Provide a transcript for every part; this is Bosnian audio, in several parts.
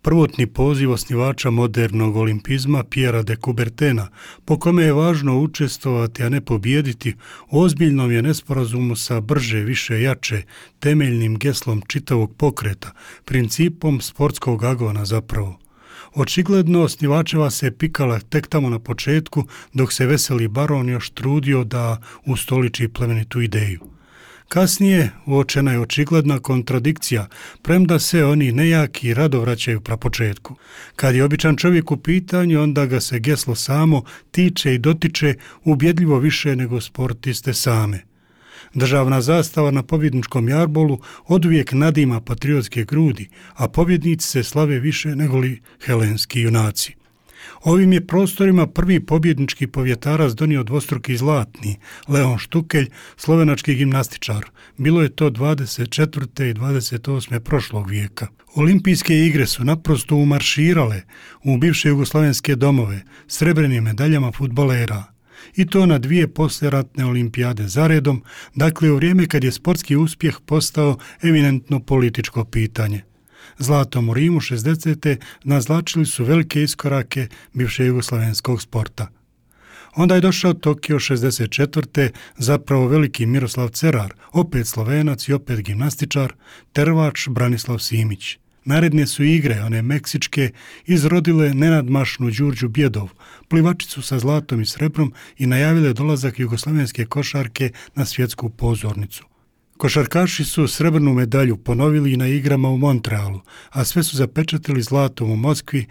prvotni poziv osnivača modernog olimpizma Pierrea de Coubertina, po kome je važno učestvovati, a ne pobijediti, u ozbiljnom je nesporazumu sa brže, više, jače, temeljnim geslom čitavog pokreta, principom sportskog agona zapravo. Očigledno osnivačeva se pikala tek tamo na početku, dok se veseli baron još trudio da ustoliči plemenitu ideju. Kasnije uočena je očigledna kontradikcija, premda se oni nejaki rado vraćaju prapočetku. Kad je običan čovjek u pitanju, onda ga se geslo samo tiče i dotiče ubjedljivo više nego sportiste same. Državna zastava na pobjedničkom jarbolu oduvijek nadima patriotske grudi, a pobjednici se slave više nego li helenski junaci. Ovim je prostorima prvi pobjednički povjetarac donio dvostruki zlatni, Leon Štukelj, slovenački gimnastičar. Bilo je to 24. i 28. prošlog vijeka. Olimpijske igre su naprosto umarširale u bivše jugoslavenske domove srebrnim medaljama fudbalera. I to na 2 poslijeratne olimpijade zaredom, dakle u vrijeme kad je sportski uspjeh postao eminentno političko pitanje. Zlatom u Rimu 60. nazlačili su velike iskorake bivše jugoslavenskog sporta. Onda je došao Tokio 64. zapravo veliki Miroslav Cerar, opet Slovenac i opet gimnastičar, tervač Branislav Simić. Naredne su igre, one meksičke, izrodile nenadmašnu Đurđu Bjedov, plivačicu sa zlatom i srebrom i najavile dolazak jugoslavenske košarke na svjetsku pozornicu. Košarkaši su srebrnu medalju ponovili i na igrama u Montrealu, a sve su zapečatili zlatom u Moskvi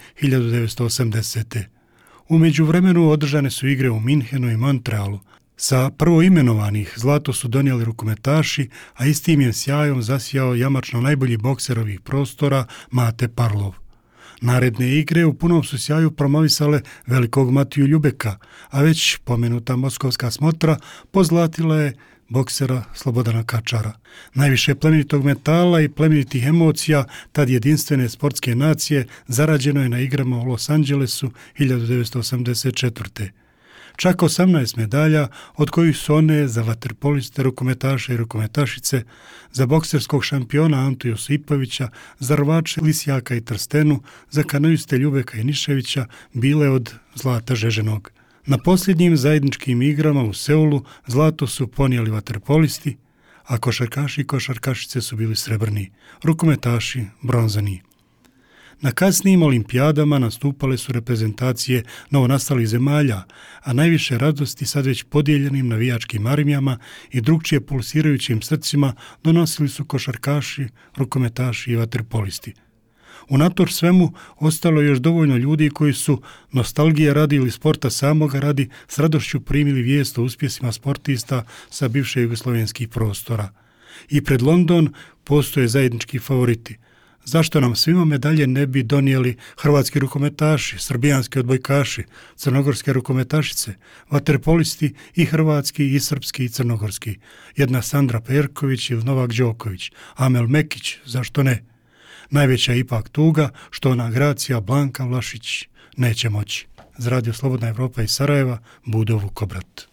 1980. U međuvremenu održane su igre u Minhenu i Montrealu. Sa prvoimenovanih zlato su donijeli rukometaši, a istim je sjajom zasijao jamačno najbolji bokser ovih prostora Mate Parlov. Naredne igre u punom su sjaju promovisale velikog Matiju Ljubeka, a već pomenuta moskovska smotra pozlatila je boksera Slobodana Kačara. Najviše plemenitog metala i plemenitih emocija tad jedinstvene sportske nacije zarađeno je na igrama u Los Angelesu 1984. Čak 18 medalja, od kojih su one za vaterpoliste, rukometaše i rukometašice, za bokserskog šampiona Antu Josipovića, za rvače Lisjaka i Trstenu, za kanoiste Ljubeka i Niševića bile od Zlata Žeženog. Na posljednjim zajedničkim igrama u Seulu zlato su ponijeli vaterpolisti, a košarkaši i košarkašice su bili srebrni, rukometaši bronzani. Na kasnijim olimpijadama nastupale su reprezentacije novonastalih zemalja, a najviše radosti sad već podijeljenim navijačkim armijama i drugčije pulsirajućim srcima donosili su košarkaši, rukometaši i vaterpolisti. Unatoč svemu ostalo je još dovoljno ljudi koji su nostalgije radi ili sporta samoga radi s radošću primili vijest o uspjesima sportista sa bivše jugoslovenskih prostora. I pred London postoje zajednički favoriti. Zašto nam svima medalje ne bi donijeli hrvatski rukometaši, srbijanski odbojkaši, crnogorske rukometašice, vaterpolisti i hrvatski i srpski i crnogorski, jedna Sandra Perković ili Novak Đoković, Amel Mekić, zašto ne? Najveća je ipak tuga što ona Gracija Blanka Vlašić neće moći. Za Radio Slobodna Evropa iz Sarajeva, Budo Vukobrat.